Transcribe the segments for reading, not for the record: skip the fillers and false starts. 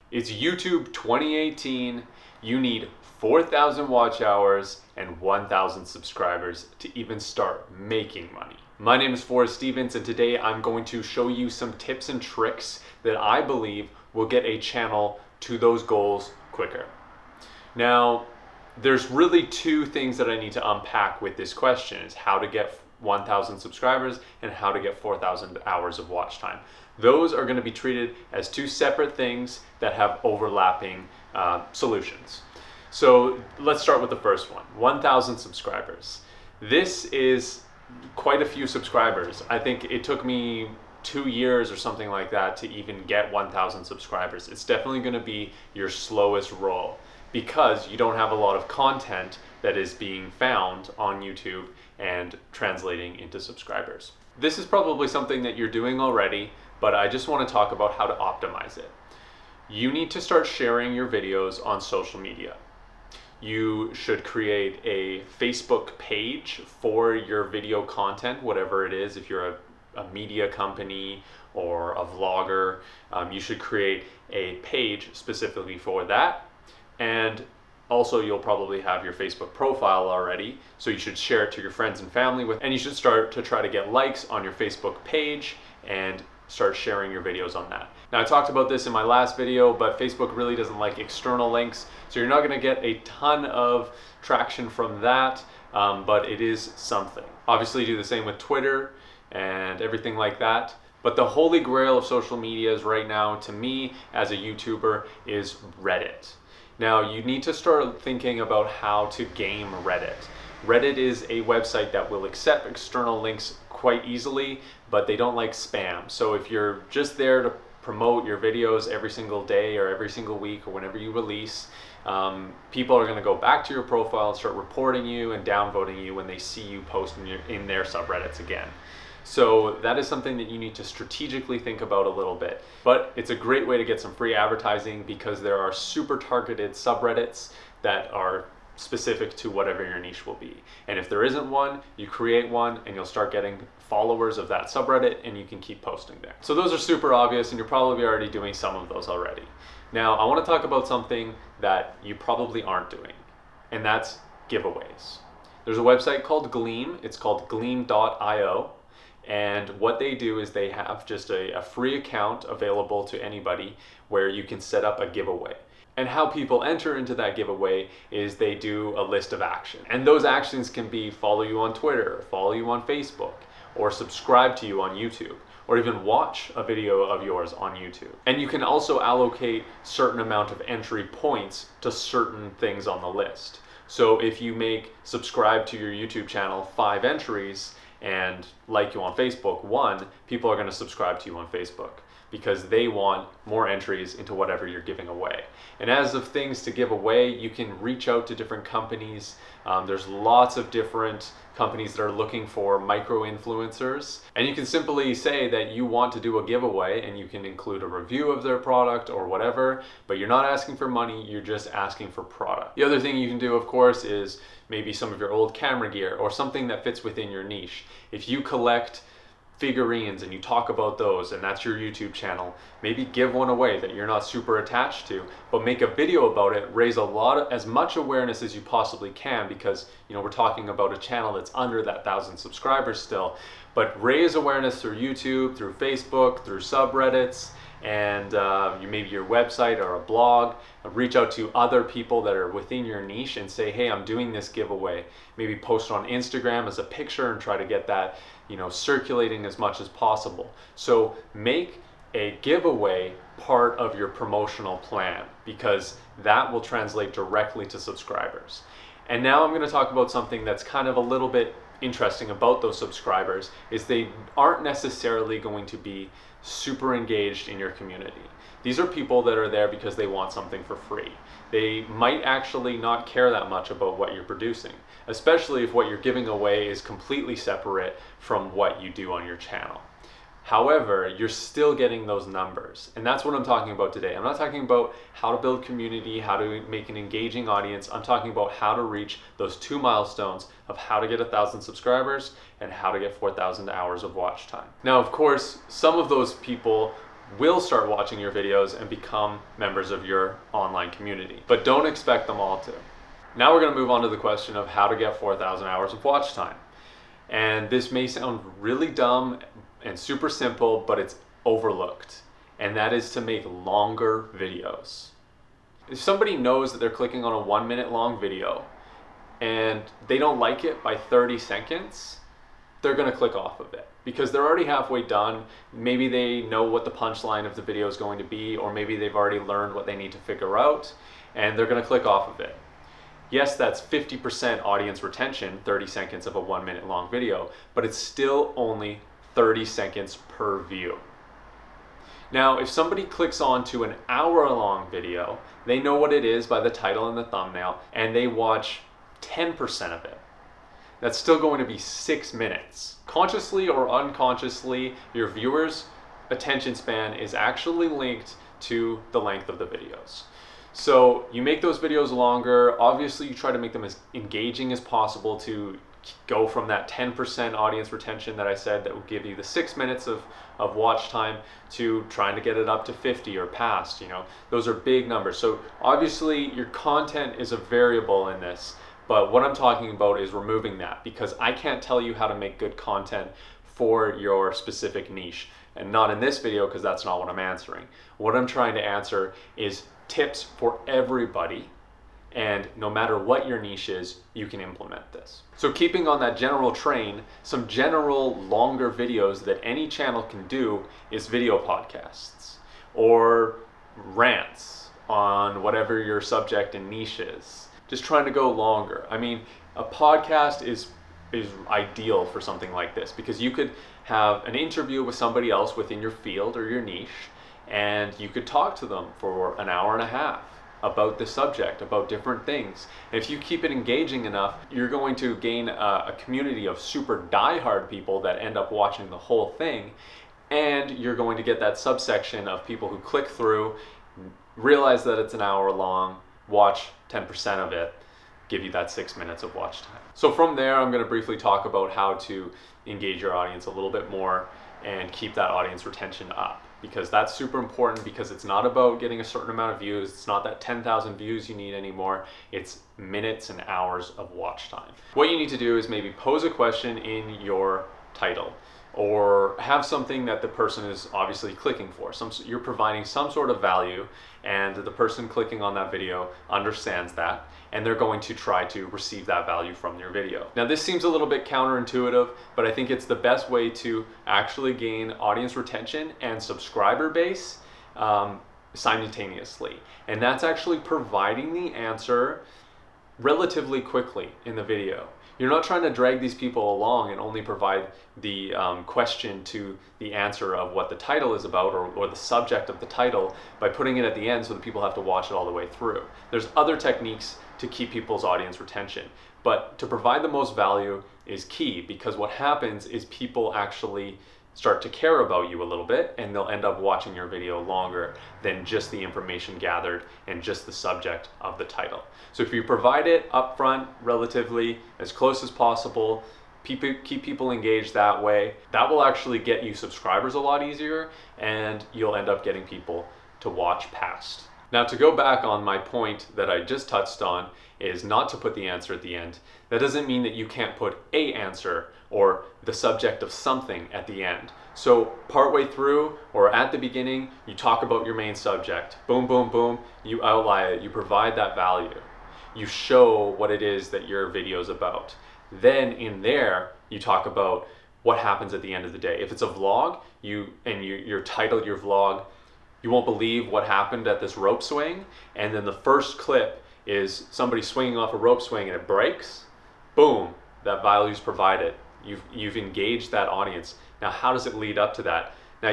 It's YouTube 2018. You need 4,000 watch hours and 1,000 subscribers to even start making money. My name is Forrest Stevens, and today I'm going to show you some tips and tricks that I believe will get a channel to those goals quicker. Now, there's really two things that I need to unpack with this question: is how to get 1,000 subscribers and how to get 4,000 hours of watch time. Those are going to be treated as two separate things that have overlapping solutions. So let's start with the first one, 1,000 subscribers. This is quite a few subscribers. I think it took me 2 years or something like that to even get 1,000 subscribers. It's definitely going to be your slowest roll because you don't have a lot of content that is being found on YouTube and translating into subscribers. This is probably something that you're doing already, but I just want to talk about how to optimize it. You need to start sharing your videos on social media. You should create a Facebook page for your video content, whatever it is. If you're a media company or a vlogger, you should create a page specifically for that. And also, you'll probably have your Facebook profile already, so you should share it to your friends and family and you should start to try to get likes on your Facebook page and start sharing your videos on that. Now, I talked about this in my last video, but Facebook really doesn't like external links, so you're not going to get a ton of traction from that, but it is something. Obviously, do the same with Twitter and everything like that. But the holy grail of social medias right now, to me as a YouTuber, is Reddit. Now, you need to start thinking about how to game Reddit. Reddit is a website that will accept external links quite easily, but they don't like spam. So if you're just there to promote your videos every single day or every single week or whenever you release, people are going to go back to your profile and start reporting you and downvoting you when they see you post in their subreddits again. So that is something that you need to strategically think about a little bit. But it's a great way to get some free advertising because there are super targeted subreddits that are specific to whatever your niche will be. And if there isn't one, you create one and you'll start getting followers of that subreddit and you can keep posting there. So those are super obvious and you're probably already doing some of those already. Now, I want to talk about something that you probably aren't doing, and that's giveaways. There's a website called Gleam. It's called gleam.io. And what they do is they have just a free account available to anybody where you can set up a giveaway. And how people enter into that giveaway is they do a list of actions. And those actions can be follow you on Twitter, follow you on Facebook, or subscribe to you on YouTube, or even watch a video of yours on YouTube. And you can also allocate certain amount of entry points to certain things on the list. So if you make subscribe to your YouTube channel 5 entries, and like you on Facebook 1, people are going to subscribe to you on Facebook because they want more entries into whatever you're giving away. And as of things to give away, you can reach out to different companies. There's lots of different companies that are looking for micro-influencers. And you can simply say that you want to do a giveaway and you can include a review of their product or whatever, but you're not asking for money, you're just asking for product. The other thing you can do, of course, is maybe some of your old camera gear or something that fits within your niche. If you collect figurines and you talk about those and that's your YouTube channel, maybe give one away that you're not super attached to, but make a video about it, raise as much awareness as you possibly can, because we're talking about a channel that's under that 1,000 subscribers still, but raise awareness through YouTube, through Facebook, through subreddits, and maybe your website or a blog. Reach out to other people that are within your niche and say, hey, I'm doing this giveaway. Maybe post on Instagram as a picture and try to get that circulating as much as possible. So make a giveaway part of your promotional plan because that will translate directly to subscribers. And now I'm going to talk about something that's kind of a little bit interesting about those subscribers, is they aren't necessarily going to be super engaged in your community. These are people that are there because they want something for free. They might actually not care that much about what you're producing, especially if what you're giving away is completely separate from what you do on your channel. However, you're still getting those numbers, and that's what I'm talking about today. I'm not talking about how to build community, how to make an engaging audience. I'm talking about how to reach those 2 milestones of how to get 1,000 subscribers and how to get 4,000 hours of watch time. Now, of course, some of those people will start watching your videos and become members of your online community. But don't expect them all to. Now we're going to move on to the question of how to get 4,000 hours of watch time. And this may sound really dumb and super simple, but it's overlooked. And that is to make longer videos. If somebody knows that they're clicking on a 1 minute long video and they don't like it by 30 seconds, they're going to click off of it because they're already halfway done. Maybe they know what the punchline of the video is going to be, or maybe they've already learned what they need to figure out, and they're going to click off of it. Yes, that's 50% audience retention, 30 seconds of a 1 minute long video, but it's still only 30 seconds per view. Now, if somebody clicks on to an hour-long video, they know what it is by the title and the thumbnail, and they watch 10% of it. That's still going to be 6 minutes. Consciously or unconsciously, your viewer's attention span is actually linked to the length of the videos. So you make those videos longer. Obviously, you try to make them as engaging as possible to go from that 10% audience retention that I said that would give you the 6 minutes of watch time to trying to get it up to 50 or past. Those are big numbers. So obviously your content is a variable in this, but what I'm talking about is removing that, because I can't tell you how to make good content for your specific niche, and not in this video because that's not what I'm answering. What I'm trying to answer is tips for everybody. And no matter what your niche is, you can implement this. So keeping on that general train, some general longer videos that any channel can do is video podcasts or rants on whatever your subject and niche is. Just trying to go longer. I mean, a podcast is ideal for something like this because you could have an interview with somebody else within your field or your niche, and you could talk to them for an hour and a half about the subject, about different things. And if you keep it engaging enough, you're going to gain a community of super diehard people that end up watching the whole thing, and you're going to get that subsection of people who click through, realize that it's an hour long, watch 10% of it, give you that 6 minutes of watch time. So from there, I'm going to briefly talk about how to engage your audience a little bit more and keep that audience retention up, because that's super important, because it's not about getting a certain amount of views. It's not that 10,000 views you need anymore. It's minutes and hours of watch time. What you need to do is maybe pose a question in your title, or have something that the person is obviously clicking for. You're providing some sort of value, and the person clicking on that video understands that, and they're going to try to receive that value from your video. Now, this seems a little bit counterintuitive, but I think it's the best way to actually gain audience retention and subscriber base simultaneously. And that's actually providing the answer relatively quickly in the video. You're not trying to drag these people along and only provide the question to the answer of what the title is about, or the subject of the title, by putting it at the end so that people have to watch it all the way through. There's other techniques to keep people's audience retention, but to provide the most value is key, because what happens is people actually start to care about you a little bit, and they'll end up watching your video longer than just the information gathered and just the subject of the title. So if you provide it upfront, relatively as close as possible, keep people engaged that way, that will actually get you subscribers a lot easier, and you'll end up getting people to watch past. Now, to go back on my point that I just touched on, is not to put the answer at the end. That doesn't mean that you can't put a answer or the subject of something at the end. So partway through or at the beginning, you talk about your main subject. Boom, boom, boom, you outline it, you provide that value. You show what it is that your video is about. Then in there, you talk about what happens at the end of the day. If it's a vlog, you titled your vlog, you won't believe what happened at this rope swing, and then the first clip is somebody swinging off a rope swing and it breaks. Boom, that value is provided. You've engaged that audience. Now, how does it lead up to that?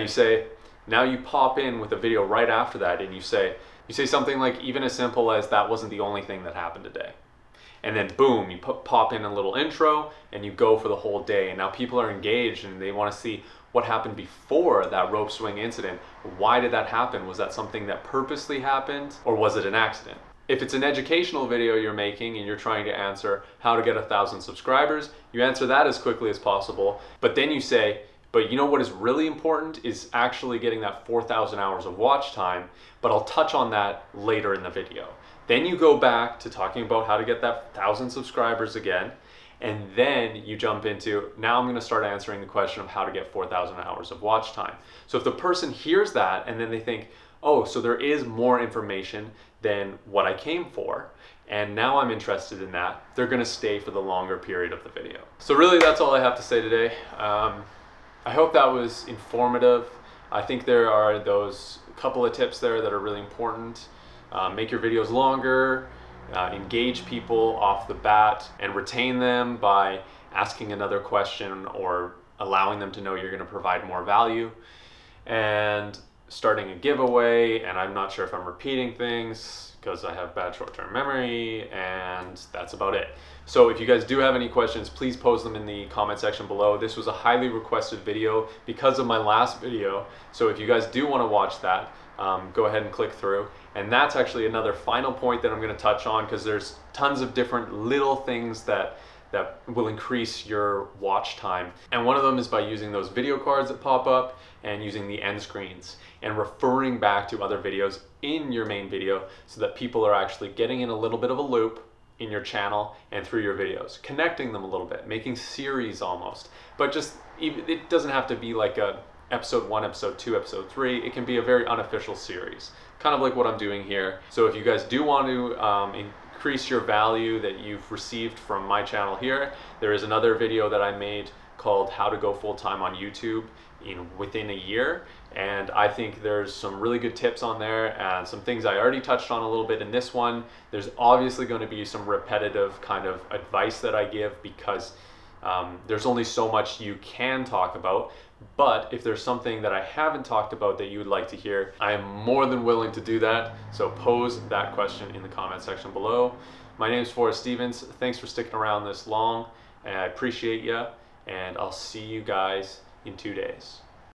Now you pop in with a video right after that, and you say something like, even as simple as, that wasn't the only thing that happened today. And then boom, you pop in a little intro, and you go for the whole day. And now people are engaged, and they want to see what happened before that rope swing incident. Why did that happen? Was that something that purposely happened, or was it an accident? If it's an educational video you're making and you're trying to answer how to get 1,000 subscribers, you answer that as quickly as possible. But then you say, But you know what is really important is actually getting that 4,000 hours of watch time, but I'll touch on that later in the video. Then you go back to talking about how to get that 1,000 subscribers again, and then you jump into, now I'm gonna start answering the question of how to get 4,000 hours of watch time. So if the person hears that and then they think, oh, so there is more information than what I came for, and now I'm interested in that, they're gonna stay for the longer period of the video. So really that's all I have to say today. I hope that was informative. I think there are those couple of tips there that are really important. Make your videos longer, engage people off the bat, and retain them by asking another question or allowing them to know you're gonna provide more value. And starting a giveaway, and I'm not sure if I'm repeating things because I have bad short-term memory, and that's about it. So if you guys do have any questions, please post them in the comment section below. This was a highly requested video because of my last video. So if you guys do want to watch that, go ahead and click through. And that's actually another final point that I'm going to touch on, because there's tons of different little things that will increase your watch time. And one of them is by using those video cards that pop up and using the end screens and referring back to other videos in your main video so that people are actually getting in a little bit of a loop in your channel and through your videos, connecting them a little bit, making series almost. But just, it doesn't have to be like a episode 1, episode 2, episode 3. It can be a very unofficial series, kind of like what I'm doing here. So if you guys do want to increase your value that you've received from my channel here, there is another video that I made called How to Go Full-Time on YouTube within a year, and I think there's some really good tips on there and some things I already touched on a little bit in this one. There's obviously going to be some repetitive kind of advice that I give because there's only so much you can talk about. But if there's something that I haven't talked about that you would like to hear, I am more than willing to do that. So pose that question in the comment section below. My name is Forrest Stevens. Thanks for sticking around this long, and I appreciate you, and I'll see you guys in 2 days.